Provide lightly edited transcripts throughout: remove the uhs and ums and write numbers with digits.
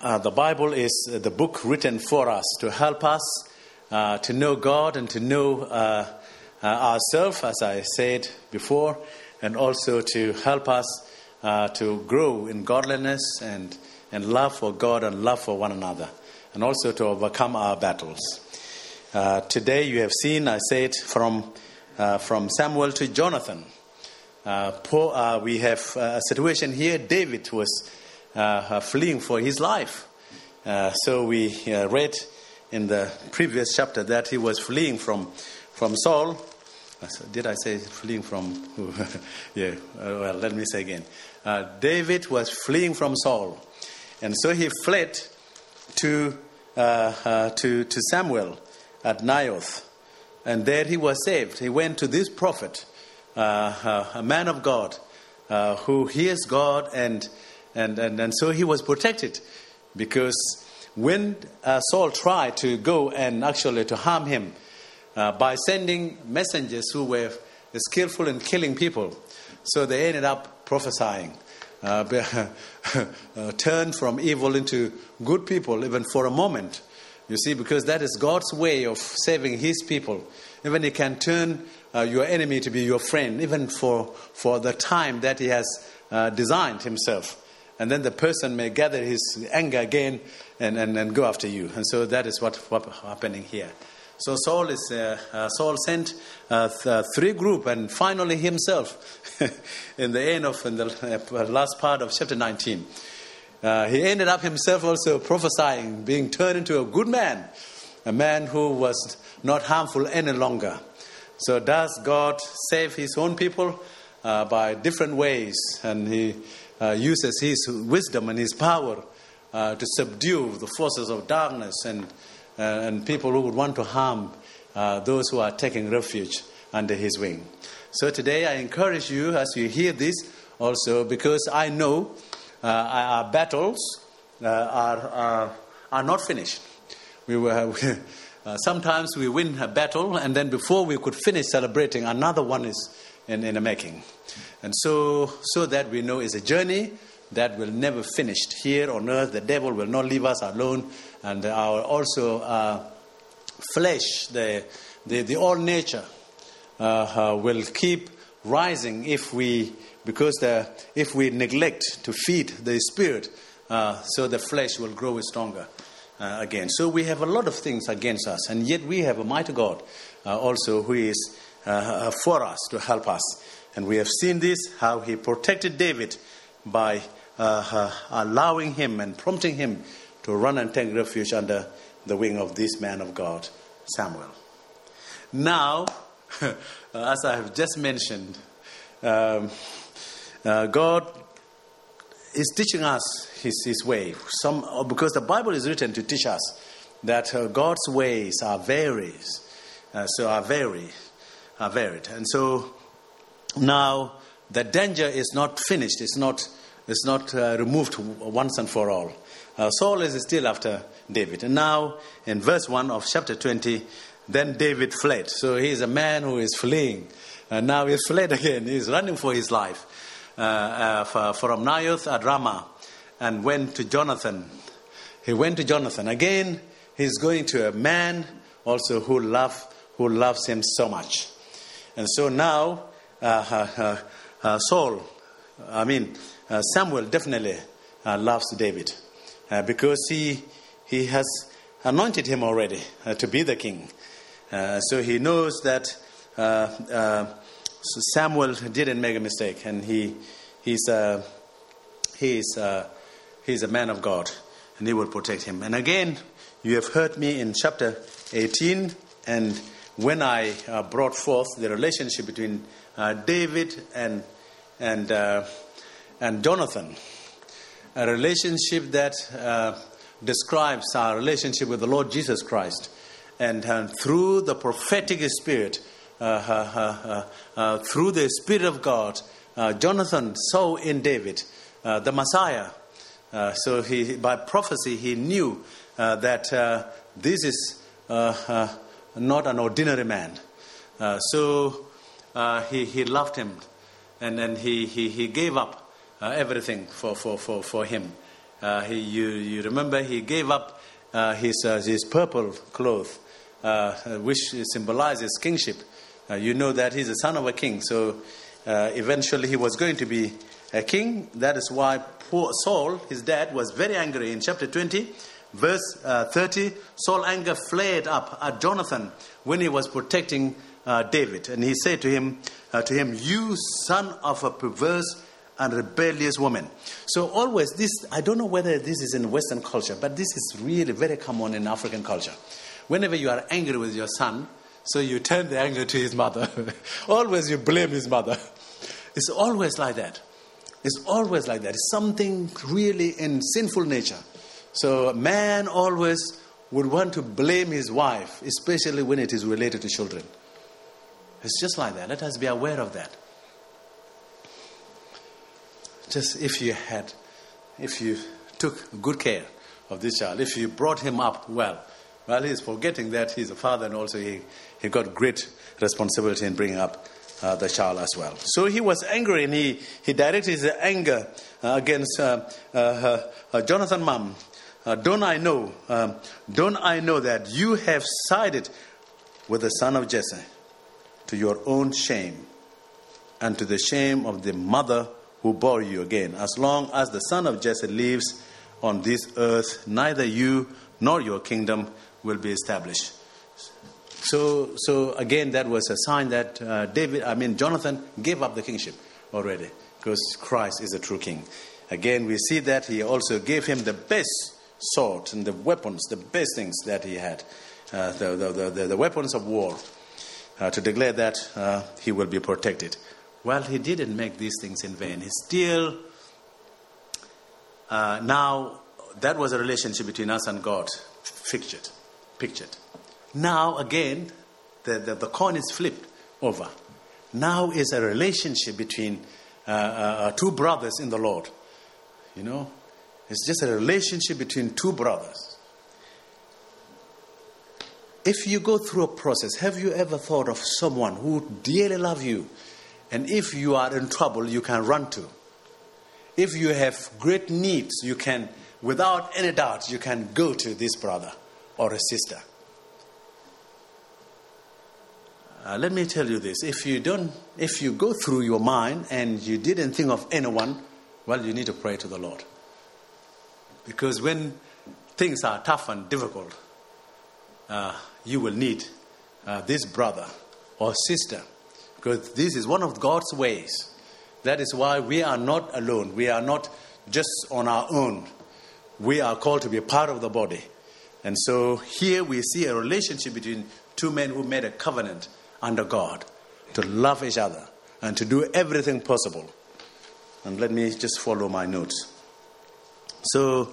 The Bible is the book written for us to help us to know God and to know ourselves, as I said before, and also to help us to grow in godliness and love for God and love for one another, and also to overcome our battles. Today you have seen, I said, from Samuel to Jonathan. We have a situation here. David was fleeing for his life. So we read in the previous chapter that he was fleeing from Saul. Did I say fleeing from? Yeah. Well, let me say again. David was fleeing from Saul, and so he fled to Samuel at Naioth, and there he was saved. He went to this prophet, a man of God, who hears God, and so he was protected, because when Saul tried to go and actually to harm him by sending messengers who were skillful in killing people, so they ended up prophesying, turned from evil into good people, even for a moment. You see, because that is God's way of saving his people. Even he can turn your enemy to be your friend, even for the time that he has designed himself. And then the person may gather his anger again and go after you. And so that is what's happening here. So Saul sent 3 groups, and finally himself, in the last part of chapter 19. He ended up himself also prophesying, being turned into a good man, a man who was not harmful any longer. So does God save his own people by different ways, and he uses his wisdom and his power to subdue the forces of darkness and people who would want to harm those who are taking refuge under his wing. So today I encourage you, as you hear this also, because I know our battles are not finished. Sometimes we win a battle, and then before we could finish celebrating, another one is in the making. And so that we know it's a journey that will never finish here on earth. The devil will not leave us alone, and our flesh, the old nature, will keep rising if we neglect to feed the spirit. So the flesh will grow stronger again. So we have a lot of things against us, and yet we have a mighty God also who is for us, to help us. And we have seen this, how he protected David by allowing him and prompting him to run and take refuge under the wing of this man of God, Samuel. Now, as I have just mentioned, God is teaching us his way. Because the Bible is written to teach us that God's ways are varied. And so now the danger is not finished. It's not removed once and for all. Saul is still after David. And now in verse 1 of chapter 20, then David fled. So he is a man who is fleeing. And now he's fled again. He's running for his life from Naioth at Ramah, and went to Jonathan. He went to Jonathan. Again, he's going to a man also who loves him so much. And so now Samuel definitely loves David because he has anointed him already to be the king. So he knows that Samuel didn't make a mistake, and he's a man of God, and he will protect him. And again, you have heard me in chapter 18, and when I brought forth the relationship between David and Jonathan, a relationship that describes our relationship with the Lord Jesus Christ, and through the prophetic spirit, through the Spirit of God, Jonathan saw in David the Messiah. So by prophecy, he knew that this is not an ordinary man. So he loved him, and he gave up everything for him. You remember he gave up his purple cloth, which symbolizes kingship. You know that he's the son of a king, so eventually he was going to be a king. That is why poor Saul, his dad, was very angry. In chapter 20, verse 30, Saul's anger flared up at Jonathan when he was protecting David. And he said to him, "You son of a perverse and rebellious woman." So always this, I don't know whether this is in Western culture, but this is really very common in African culture. Whenever you are angry with your son, so you turn the anger to his mother. Always you blame his mother. It's always like that. It's always like that. It's something really in sinful nature. So a man always would want to blame his wife, especially when it is related to children. It's just like that. Let us be aware of that. Just if you took good care of this child, if you brought him up well, he's forgetting that he's a father, and also he got great responsibility in bringing up the child as well. So he was angry, and he directed his anger against Jonathan's mom. Don't I know that you have sided with the son of Jesse to your own shame and to the shame of the mother who bore you again? As long as the son of Jesse lives on this earth, neither you nor your kingdom will be established. So again, that was a sign that Jonathan gave up the kingship already, because Christ is a true king. Again, we see that he also gave him the best sword and the weapons, the best things that he had, the weapons of war, to declare that he will be protected. Well, he didn't make these things in vain. He still, now, that was a relationship between us and God, pictured. Now, again, the coin is flipped over. Now is a relationship between two brothers in the Lord. You know, it's just a relationship between two brothers. If you go through a process, have you ever thought of someone who dearly loves you, and if you are in trouble, you can run to? If you have great needs, you can, without any doubt, you can go to this brother or a sister. Let me tell you this. If you go through your mind and you didn't think of anyone, well, you need to pray to the Lord. Because when things are tough and difficult, you will need this brother or sister. Because this is one of God's ways. That is why we are not alone. We are not just on our own. We are called to be a part of the body. And so here we see a relationship between two men who made a covenant under God to love each other and to do everything possible. And let me just follow my notes. So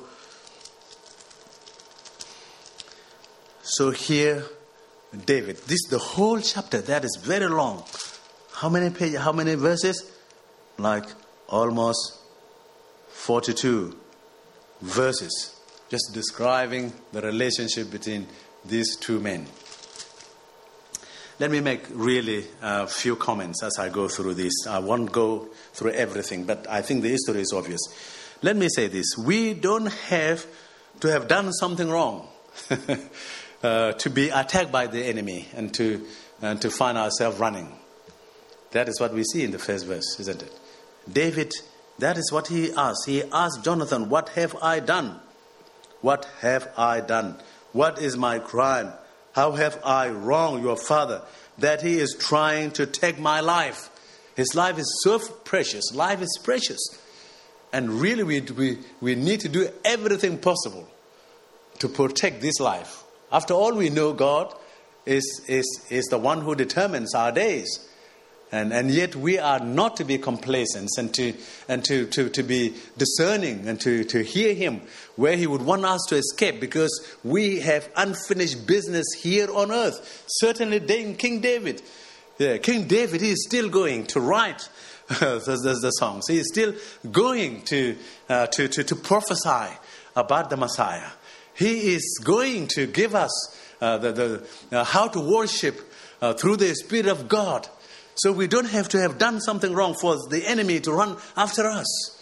here, David, this the whole chapter, that is very long. How many pages, how many verses? Like almost 42 verses, just describing the relationship between these two men. Let me make really a few comments as I go through this. I won't go through everything, but I think the history is obvious. Let me say this. We don't have to have done something wrong to be attacked by the enemy and to find ourselves running. That is what we see in the first verse, isn't it? David, that is what he asked. He asked Jonathan, "What have I done? What have I done? What is my crime? How have I wronged your father that he is trying to take my life?" His life is so precious. Life is precious. And really we need to do everything possible to protect this life. After all, we know God is the one who determines our days. And yet we are not to be complacent and to be discerning and to hear him where he would want us to escape, because we have unfinished business here on earth. Certainly King David. Yeah, King David, he is still going to write the songs. He is still going to prophesy about the Messiah. He is going to give us how to worship through the Spirit of God. So we don't have to have done something wrong for the enemy to run after us.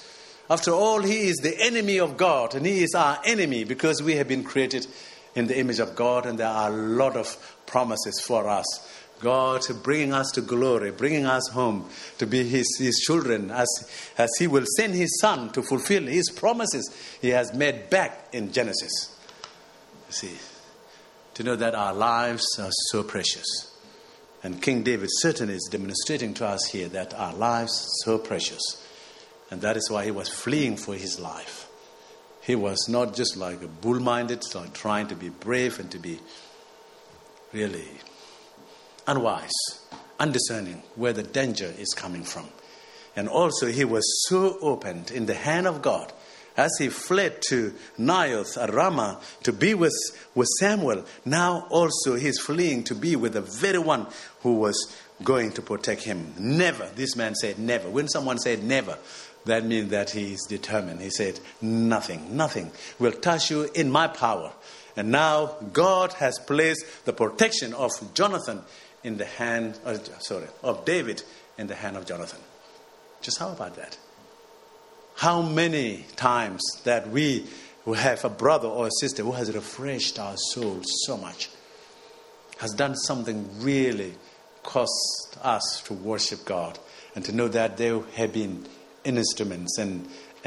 After all, he is the enemy of God, and he is our enemy because we have been created in the image of God, and there are a lot of promises for us. God bringing us to glory, bringing us home to be his children, as he will send his son to fulfill his promises he has made back in Genesis. You see, to know that our lives are so precious. And King David certainly is demonstrating to us here that our lives are so precious. And that is why he was fleeing for his life. He was not just like a bull-minded, like trying to be brave and to be really unwise, undiscerning where the danger is coming from. And also he was so opened in the hand of God as he fled to Naioth at Ramah to be with Samuel. Now also he's fleeing to be with the very one who was going to protect him. Never, this man said never. When someone said never, that means that he is determined. He said, nothing will touch you in my power. And now God has placed the protection of Jonathan in the hand, of David in the hand of Jonathan. Just how about that? How many times that we who have a brother or a sister who has refreshed our souls so much, has done something really cost us to worship God and to know that they have been instruments and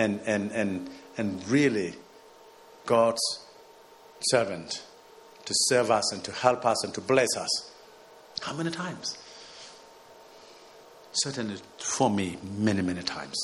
really God's servant to serve us and to help us and to bless us. How many times? Certainly for me, many times.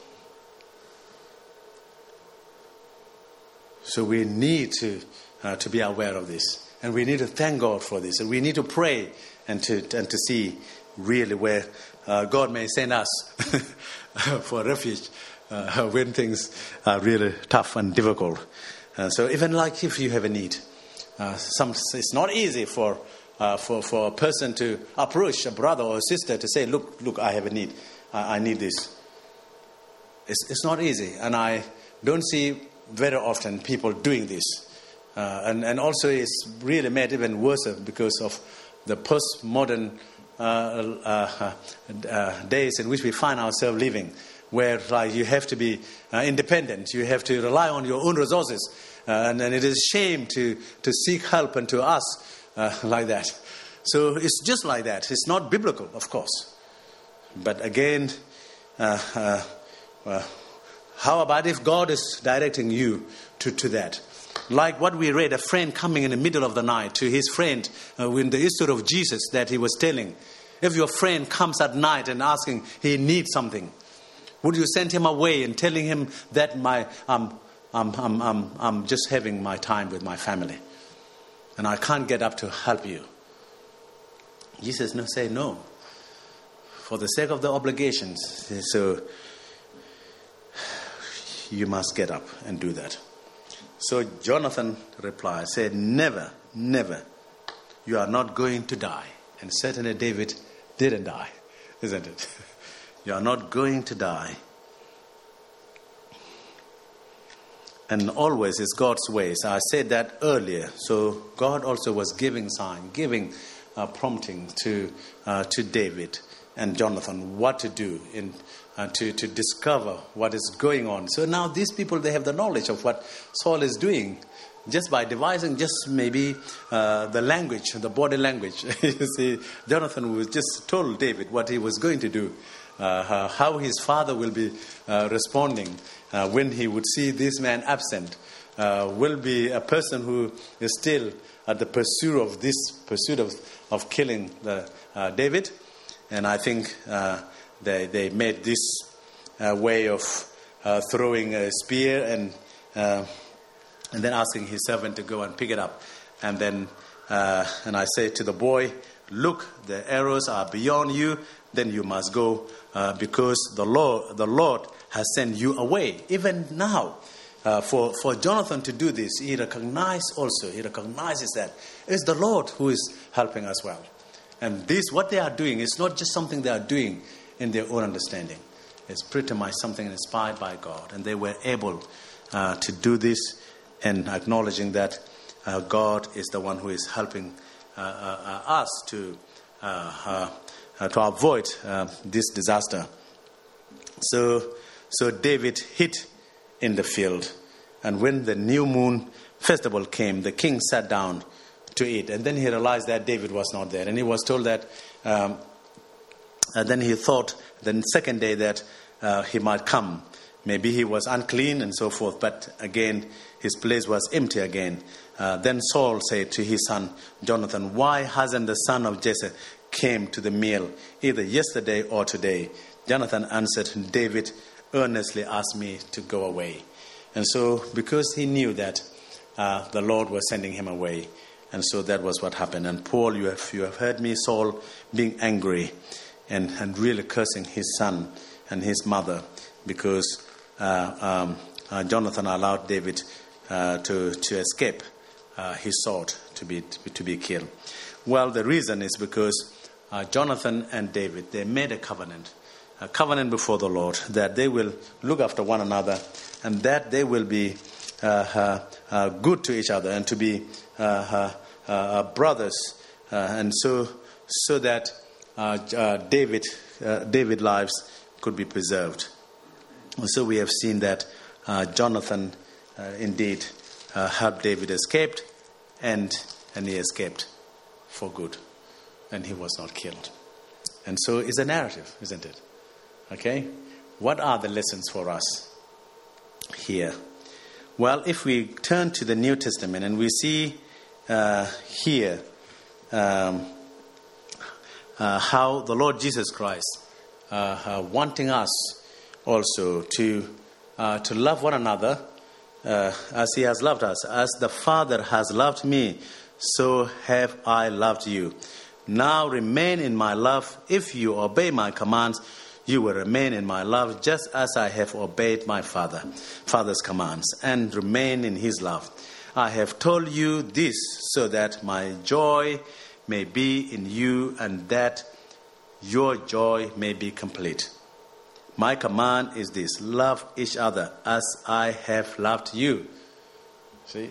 So we need to be aware of this, and we need to thank God for this, and we need to pray and to see really where God may send us for refuge when things are really tough and difficult. So even like if you have a need, it's not easy for a person to approach a brother or a sister to say, look, I have a need. I need this. It's not easy. And I don't see very often people doing this. And also it's really made even worse because of the postmodern days in which we find ourselves living, where like you have to be independent. You have to rely on your own resources. And it is a shame to seek help and to ask like that. So it's just like that. It's not biblical, of course. But again, how about if God is directing you to that? Like what we read, a friend coming in the middle of the night to his friend in the history of Jesus that he was telling. If your friend comes at night and asking he needs something, would you send him away and telling him that I'm just having my time with my family and I can't get up to help you? Jesus say no. For the sake of the obligations, so you must get up and do that. So Jonathan replied, said, never, you are not going to die. And certainly David didn't die, isn't it? You are not going to die. And always is God's ways. I said that earlier. So God also was giving prompting to David and Jonathan what to do to discover what is going on. So now these people, they have the knowledge of what Saul is doing just by devising just maybe the language, the body language. You see, Jonathan was just told David what he was going to do, how his father will be responding when he would see this man absent, will be a person who is still at the pursuit of killing David. And I think they made this way of throwing a spear and then asking his servant to go and pick it up. And then and I say to the boy, look, the arrows are beyond you, then you must go because the Lord has sent you away. Even now, for Jonathan to do this, he recognizes that it's the Lord who is helping us well. And this, what they are doing, is not just something they are doing in their own understanding. It's pretty much something inspired by God. And they were able to do this and acknowledging that God is the one who is helping us to avoid this disaster. So So David hid in the field. And when the new moon festival came, the king sat down to eat. And then he realized that David was not there. And he was told that, then he thought the second day that he might come. Maybe he was unclean and so forth. But again, his place was empty again. Then Saul said to his son Jonathan, "Why hasn't the son of Jesse came to the meal either yesterday or today?" Jonathan answered, "David earnestly asked me to go away." And so because he knew that the Lord was sending him away, and so that was what happened. And Paul, you have heard me, Saul, being angry and really cursing his son and his mother because Jonathan allowed David to escape his sword to be killed. Well, the reason is because Jonathan and David, they made a covenant before the Lord that they will look after one another and that they will be good to each other and to be brothers, and so that David's lives could be preserved. And so we have seen that Jonathan indeed helped David escape, and he escaped for good, and he was not killed. And so it's a narrative, isn't it? Okay, what are the lessons for us here? Well, if we turn to the New Testament and we see here how the Lord Jesus Christ wanting us also to love one another as he has loved us. As the Father has loved me, so have I loved you. Now remain in my love. If you obey my commands, you will remain in my love, just as I have obeyed my Father's commands, and remain in his love. I have told you this so that my joy may be in you and that your joy may be complete. My command is this: love each other as I have loved you. See?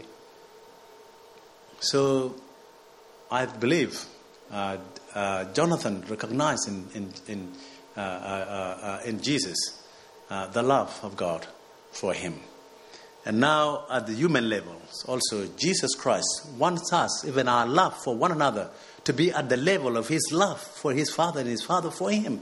So I believe Jonathan recognized in Jesus the love of God for him. And now at the human level, also Jesus Christ wants us, even our love for one another, to be at the level of his love for his Father and his Father for him.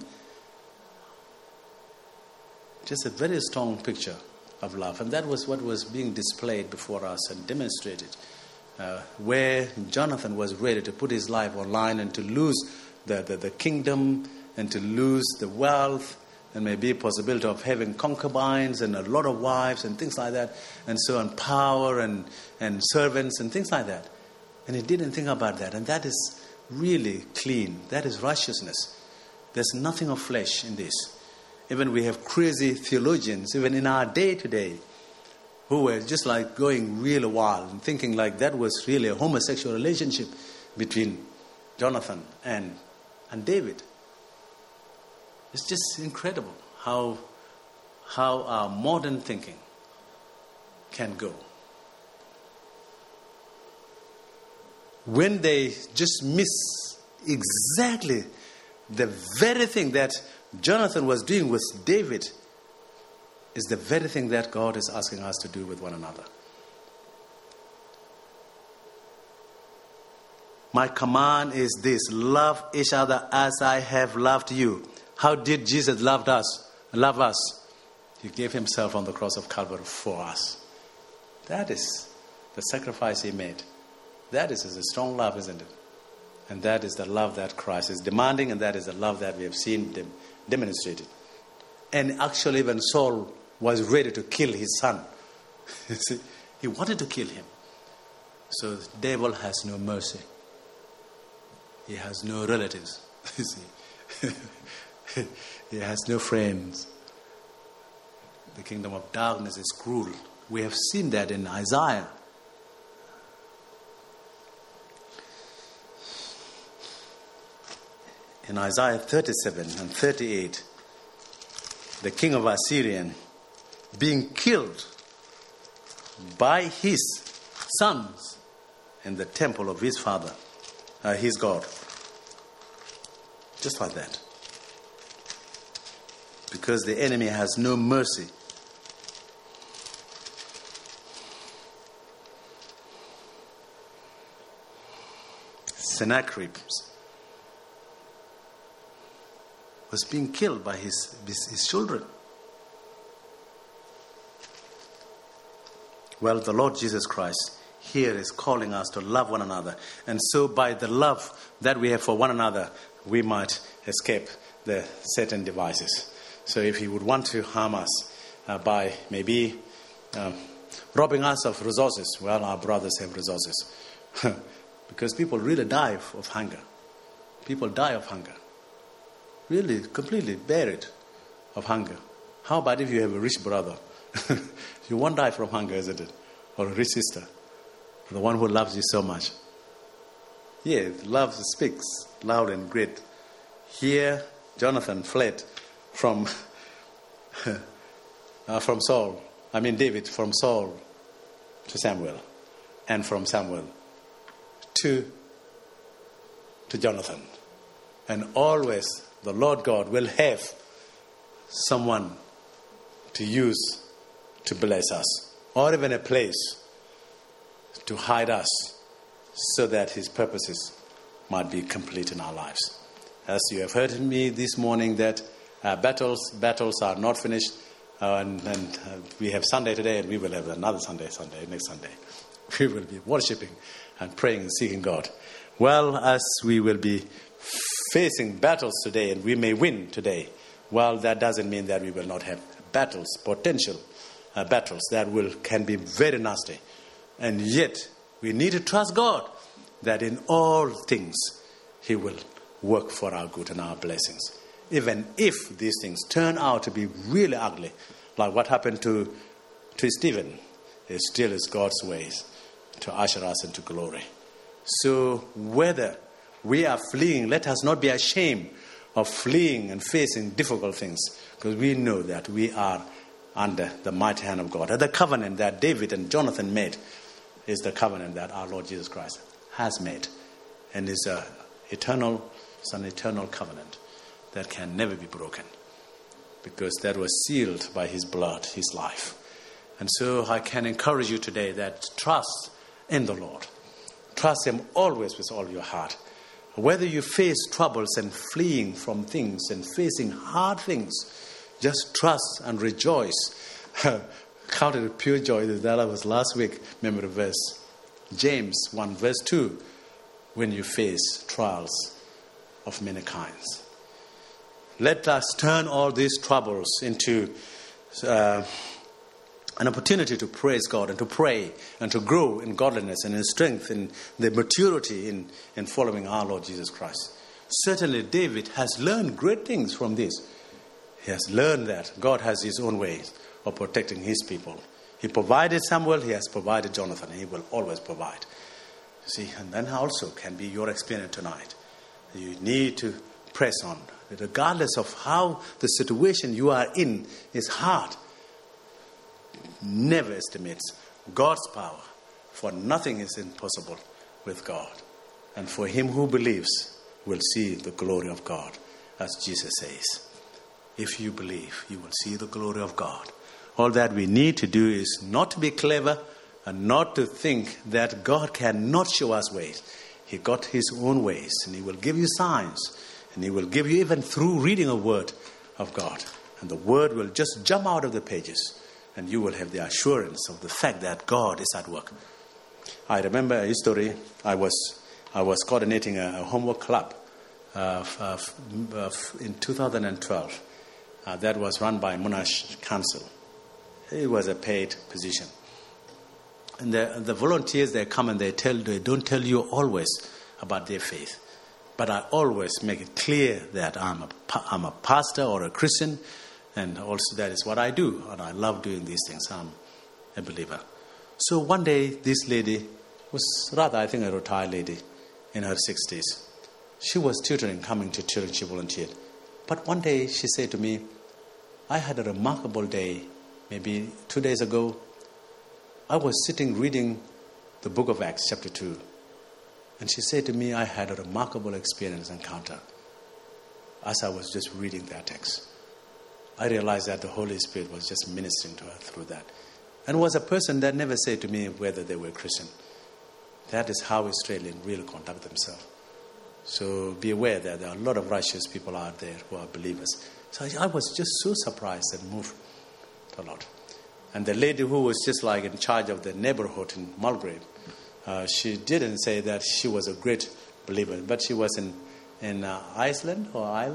Just a very strong picture of love. And that was what was being displayed before us and demonstrated, where Jonathan was ready to put his life on line and to lose the kingdom and to lose the wealth and maybe a possibility of having concubines and a lot of wives and things like that, and so on, power and servants and things like that. And he didn't think about that. And that is really clean. That is righteousness. There's nothing of flesh in this. Even we have crazy theologians, even in our day today, who were just like going real wild and thinking like that was really a homosexual relationship between Jonathan and David. It's just incredible how our modern thinking can go. When they just miss exactly the very thing that Jonathan was doing with David is the very thing that God is asking us to do with one another. My command is this: love each other as I have loved you. How did Jesus love us? He gave himself on the cross of Calvary for us. That is the sacrifice he made. That is a strong love, isn't it? And that is the love that Christ is demanding, and that is the love that we have seen demonstrated. And actually even Saul was ready to kill his son. See, he wanted to kill him. So the devil has no mercy. He has no relatives. You see. He has no friends. The kingdom of darkness is cruel. We have seen that in Isaiah. In Isaiah 37 and 38, the king of Assyria being killed by his sons in the temple of his father, his God. Just like that. because the enemy has no mercy. Sennacherib was being killed by his children. Well, the Lord Jesus Christ here is calling us to love one another. And so by the love that we have for one another, we might escape the Satan devices. So if he would want to harm us by maybe robbing us of resources, well, our brothers have resources. Because people really die of hunger. People die of hunger. Really, completely buried of hunger. How about if you have a rich brother? You won't die from hunger, isn't it? Or a rich sister. The one who loves you so much. Yeah, love speaks loud and great. Here, Jonathan fled from Saul. David, from Saul to Samuel. And from Samuel to Jonathan. And always the Lord God will have someone to use to bless us, or even a place to hide us so that his purposes might be complete in our lives. As you have heard me this morning, that battles are not finished, and we have Sunday today, and we will have another Sunday, next Sunday. We will be worshiping and praying and seeking God. Well, as we will be facing battles today, and we may win today, well, that doesn't mean that we will not have battles, potential battles that can be very nasty. And yet, we need to trust God that in all things, he will work for our good and our blessings. Even if these things turn out to be really ugly, like what happened to Stephen, it still is God's ways to usher us into glory. So whether we are fleeing, let us not be ashamed of fleeing and facing difficult things, because we know that we are under the mighty hand of God. And the covenant that David and Jonathan made is the covenant that our Lord Jesus Christ has made. And it's an eternal covenant that can never be broken, because that was sealed by his blood, his life. And so I can encourage you today that trust in the Lord. Trust him always with all your heart. Whether you face troubles and fleeing from things and facing hard things, just trust and rejoice. Count it pure joy. That was last week. Remember the verse. James 1 verse 2. When you face trials of many kinds. Let us turn all these troubles into an opportunity to praise God and to pray and to grow in godliness and in strength and the maturity in following our Lord Jesus Christ. Certainly David has learned great things from this. He has learned that God has his own ways of protecting his people. He provided Samuel, he has provided Jonathan, and he will always provide. See, and then also can be your experience tonight. You need to press on. Regardless of how the situation you are in is hard, never estimates God's power, for nothing is impossible with God. And for him who believes will see the glory of God, as Jesus says. If you believe, you will see the glory of God. All that we need to do is not to be clever and not to think that God cannot show us ways. He got his own ways, and he will give you signs, and he will give you even through reading a word of God. And the word will just jump out of the pages, and you will have the assurance of the fact that God is at work. I remember a story. I was coordinating a homework club in 2012. That was run by Monash Council. It was a paid position. And the volunteers, they come and they don't tell you always about their faith. But I always make it clear that I'm a pastor or a Christian, and also that is what I do. And I love doing these things. I'm a believer. So one day, this lady was rather, I think, a retired lady in her 60s. She was tutoring, coming to children. She volunteered. But one day she said to me, I had a remarkable day, maybe 2 days ago. I was sitting reading the book of Acts, chapter 2. And she said to me, I had a remarkable experience, encounter, as I was just reading that text. I realized that the Holy Spirit was just ministering to her through that. And was a person that never said to me whether they were Christian. That is how Australians really conduct themselves. So be aware that there are a lot of righteous people out there who are believers. So I was just so surprised and moved a lot. And the lady who was just like in charge of the neighborhood in Mulgrave, she didn't say that she was a great believer, but she was in Iceland,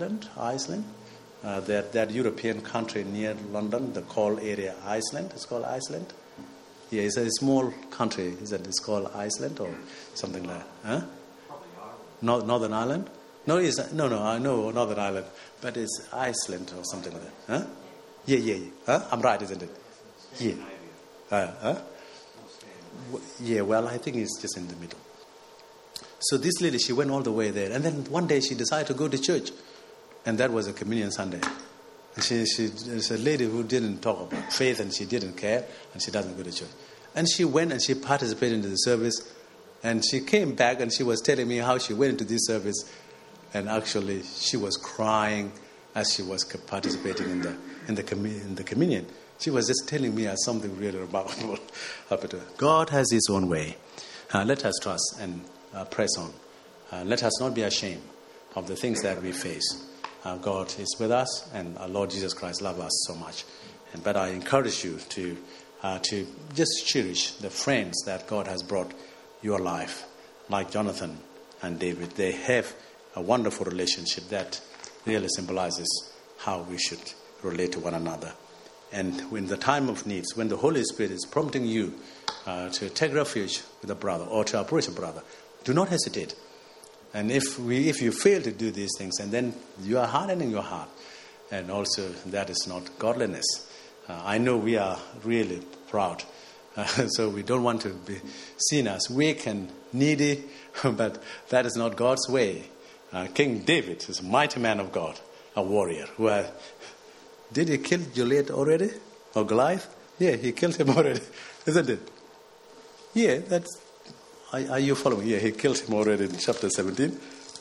that European country near London, the Coal area, Iceland. It's called Iceland. Yeah, it's a small country. It's called Iceland or something like that. Huh? Northern Ireland? No, I know Northern Ireland, but it's Iceland or something like that. Huh? Yeah. Huh? I'm right, isn't it? Yeah. Yeah, well, I think it's just in the middle. So this lady, she went all the way there. And then one day she decided to go to church. And that was a communion Sunday. And she's a lady who didn't talk about faith and she didn't care. And she doesn't go to church. And she went and she participated in the service. And she came back and she was telling me how she went into this service. And actually she was crying as she was participating in the communion. She was just telling me something really remarkable happened to her. God has His own way. Let us trust and press on. Let us not be ashamed of the things that we face. God is with us, and our Lord Jesus Christ loves us so much. But I encourage you to just cherish the friends that God has brought your life, like Jonathan and David. They have a wonderful relationship that really symbolizes how we should relate to one another. And in the time of needs, when the Holy Spirit is prompting you to take refuge with a brother or to approach a brother, do not hesitate. And if you fail to do these things, and then you are hardening your heart, and also that is not godliness. I know we are really proud, so we don't want to be seen as weak and needy, but that is not God's way. King David is a mighty man of God, a warrior. Did he kill Goliath already? Or Goliath? Yeah, he killed him already, isn't it? Yeah, that's... Are you following? Yeah, he killed him already in chapter 17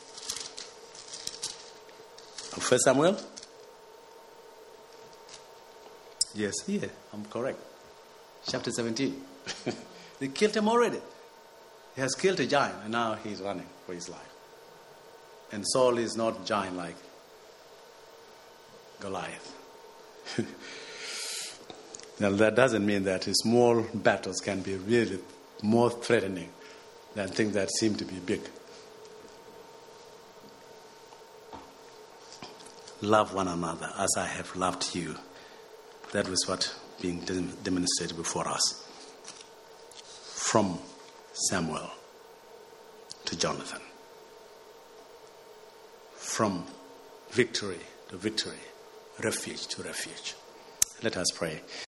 of 1 Samuel. Yes, yeah, I'm correct. Chapter 17. They killed him already. He has killed a giant, and now he's running for his life. And Saul is not giant like Goliath. Now, that doesn't mean that small battles can be really more threatening than things that seem to be big. Love one another as I have loved you. That was what being demonstrated before us. From Samuel to Jonathan. From victory to victory. Refuge to refuge. Let us pray.